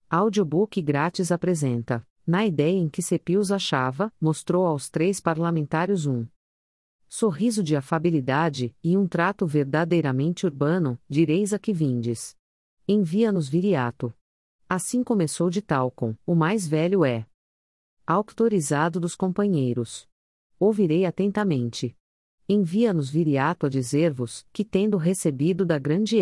Audiobook grátis apresenta, na ideia em que Cepio os achava, mostrou aos 3 parlamentários um sorriso de afabilidade, e um trato verdadeiramente urbano, direis a que vindes. Envia-nos Viriato. Assim começou de Talcon, o mais velho é. Autorizado dos companheiros. Ouvirei atentamente. Envia-nos Viriato a dizer-vos, que tendo recebido da grande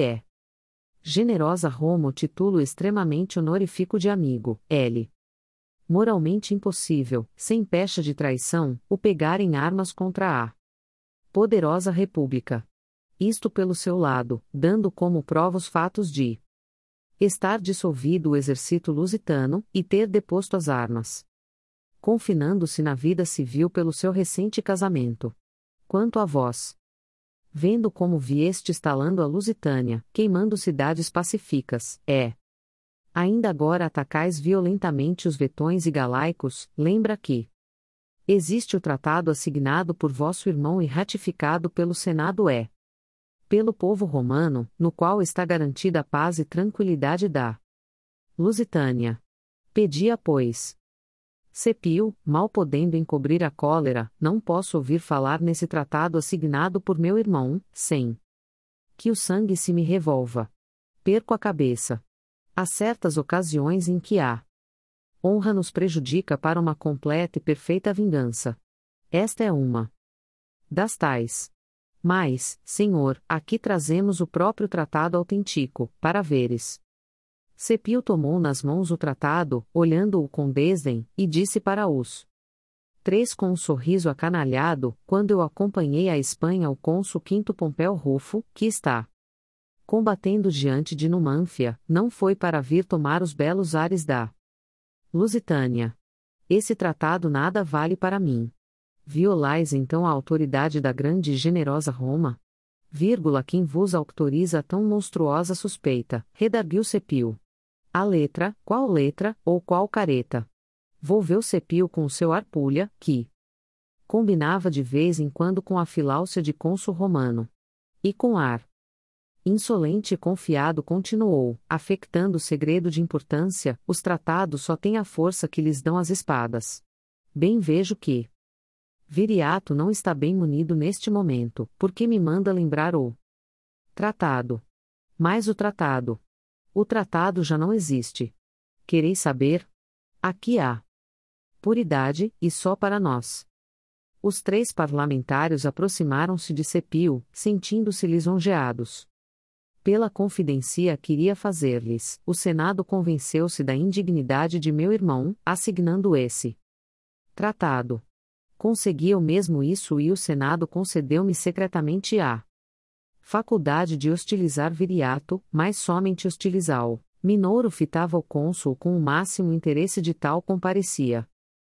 generosa Roma o título extremamente honorifico de amigo, L. Moralmente impossível, sem pecha de traição, o pegar em armas contra a poderosa República. Isto pelo seu lado, dando como prova os fatos de estar dissolvido o exército lusitano, e ter deposto as armas, confinando-se na vida civil pelo seu recente casamento. Quanto a vós, vendo como vieste instalando a Lusitânia, queimando cidades pacíficas, ainda agora atacais violentamente os vetões e galaicos, lembra que existe o tratado assignado por vosso irmão e ratificado pelo Senado pelo povo romano, no qual está garantida a paz e tranquilidade da Lusitânia. Pedia, pois. Cepio, mal podendo encobrir a cólera, não posso ouvir falar nesse tratado assignado por meu irmão, sem que o sangue se me revolva. Perco a cabeça. Há certas ocasiões em que a honra nos prejudica para uma completa e perfeita vingança. Esta é uma das tais. Mas, Senhor, aqui trazemos o próprio tratado autêntico, para veres. Cepio tomou nas mãos o tratado, olhando-o com desdém, e disse para os 3 com um sorriso acanalhado, quando eu acompanhei à Espanha o cônsul Quinto Pompeu Rufo, que está combatendo diante de Numânfia, não foi para vir tomar os belos ares da Lusitânia. Esse tratado nada vale para mim. Violais então a autoridade da grande e generosa Roma? Quem vos autoriza tão monstruosa suspeita, redarguiu Cepio. A letra, qual letra, ou qual careta? Volveu Cepio com o seu arpulha, que combinava de vez em quando com a filáusia de cônsul romano. E com ar insolente e confiado continuou, afectando segredo de importância, os tratados só têm a força que lhes dão as espadas. Bem vejo que Viriato não está bem munido neste momento, porque me manda lembrar o tratado. Mas o tratado. O tratado já não existe. Quereis saber? Aqui há puridade, e só para nós. Os 3 parlamentários aproximaram-se de Cepio, sentindo-se lisonjeados pela confidência que iria fazer-lhes. O Senado convenceu-se da indignidade de meu irmão, assignando esse tratado. Consegui eu mesmo isso, e o Senado concedeu-me secretamente a faculdade de hostilizar Viriato, mas somente hostilizá-o. Minoro fitava o cônsul com o máximo interesse, de tal comparecia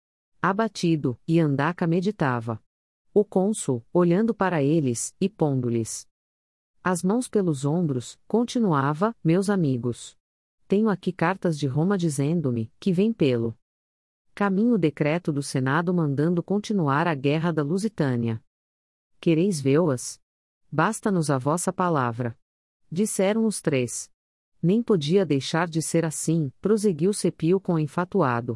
abatido, e Andaca meditava. O cônsul, olhando para eles, e pondo-lhes as mãos pelos ombros, continuava: meus amigos, tenho aqui cartas de Roma dizendo-me que vem pelo caminho o decreto do Senado mandando continuar a guerra da Lusitânia. Quereis vê-las? Basta-nos a vossa palavra. Disseram os 3. Nem podia deixar de ser assim, prosseguiu Cepio com enfatuado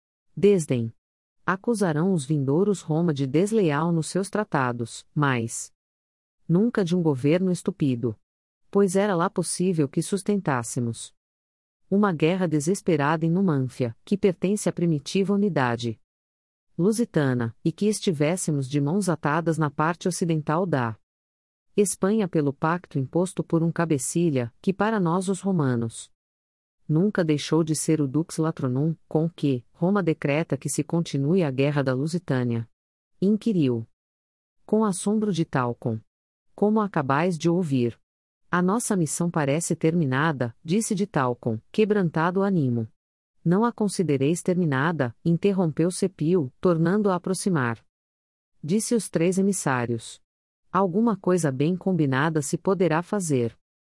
desdém. Acusarão os vindouros Roma de desleal nos seus tratados, mas nunca de um governo estúpido. Pois era lá possível que sustentássemos uma guerra desesperada em Numânfia, que pertence à primitiva unidade lusitana, e que estivéssemos de mãos atadas na parte ocidental da Espanha pelo pacto imposto por um cabecilha, que para nós os romanos nunca deixou de ser o Dux Latronum, com que Roma decreta que se continue a guerra da Lusitânia. Inquiriu com assombro de Talcon. Como acabais de ouvir, a nossa missão parece terminada, disse de Talcon, quebrantado o ânimo. Não a considereis terminada, interrompeu Cepio, tornando a aproximar. Disse os 3 emissários. Alguma coisa bem combinada se poderá fazer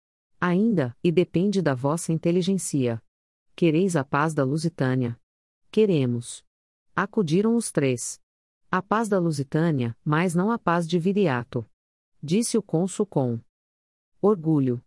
ainda, e depende da vossa inteligência. Quereis a paz da Lusitânia? Queremos. Acudiram os 3. A paz da Lusitânia, mas não a paz de Viriato. Disse o cônsul com orgulho.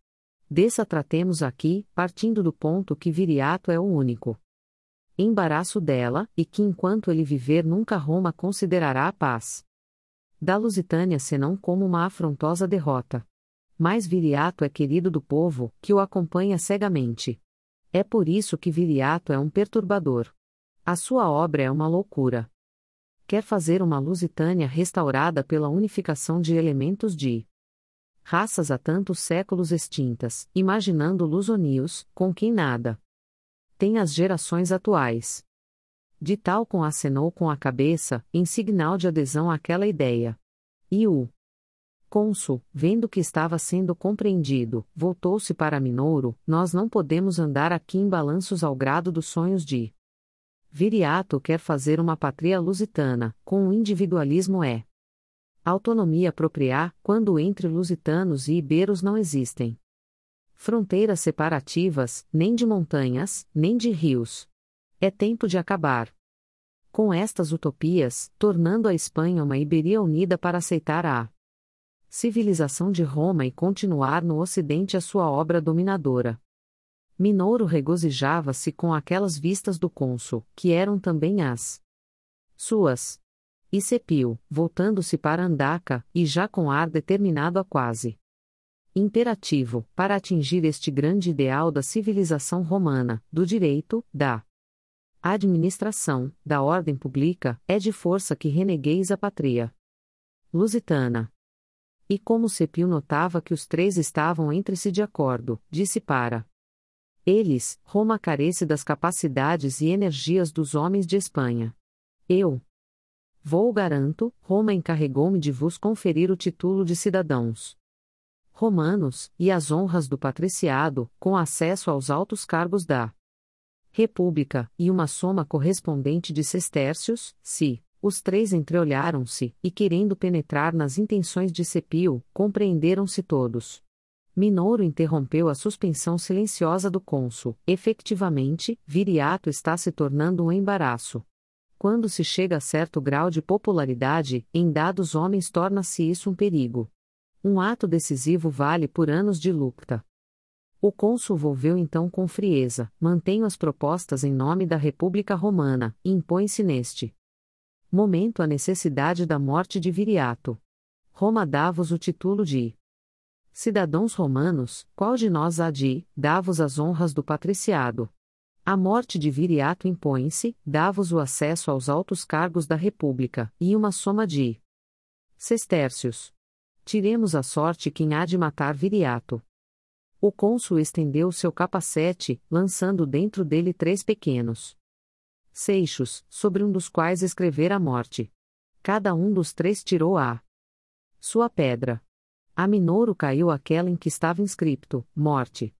Dessa tratemos aqui, partindo do ponto que Viriato é o único embaraço dela, e que enquanto ele viver nunca Roma considerará a paz da Lusitânia senão como uma afrontosa derrota. Mas Viriato é querido do povo, que o acompanha cegamente. É por isso que Viriato é um perturbador. A sua obra é uma loucura. Quer fazer uma Lusitânia restaurada pela unificação de elementos de raças há tantos séculos extintas, imaginando lusonios, com quem nada tem as gerações atuais. De tal com acenou com a cabeça, em signal de adesão àquela ideia. E o cônsul, vendo que estava sendo compreendido, voltou-se para Minouro: nós não podemos andar aqui em balanços ao grado dos sonhos de Viriato quer fazer uma pátria lusitana, com o individualismo é autonomia apropriar, quando entre lusitanos e iberos não existem fronteiras separativas, nem de montanhas, nem de rios. É tempo de acabar com estas utopias, tornando a Espanha uma Iberia unida para aceitar a civilização de Roma e continuar no Ocidente a sua obra dominadora. Minouro regozijava-se com aquelas vistas do cônsul, que eram também as suas. E Cepio, voltando-se para Andaca, e já com ar determinado a quase imperativo, para atingir este grande ideal da civilização romana, do direito, da administração, da ordem pública, é de força que renegueis a pátria lusitana. E como Cepio notava que os três estavam entre si de acordo, disse para eles: Roma carece das capacidades e energias dos homens de Espanha. Eu vou garanto, Roma encarregou-me de vos conferir o título de cidadãos romanos, e as honras do patriciado, com acesso aos altos cargos da República, e uma soma correspondente de sestércios, se os três entreolharam-se, e querendo penetrar nas intenções de Cepio, compreenderam-se todos. Minouro interrompeu a suspensão silenciosa do cônsul: efectivamente, Viriato está se tornando um embaraço. Quando se chega a certo grau de popularidade, em dados homens torna-se isso um perigo. Um ato decisivo vale por anos de luta. O cônsul volveu então com frieza: mantenho as propostas em nome da República Romana, e impõe-se neste momento a necessidade da morte de Viriato. Roma dá-vos o título de cidadãos romanos, qual de nós há de dá-vos as honras do patriciado? A morte de Viriato impõe-se, dá-vos o acesso aos altos cargos da República, e uma soma de sestércios. Tiremos a sorte quem há de matar Viriato. O cônsul estendeu seu capacete, lançando dentro dele 3 pequenos seixos, sobre um dos quais escrevera a morte. Cada um dos 3 tirou a sua pedra. A Minouro caiu aquela em que estava inscripto: morte.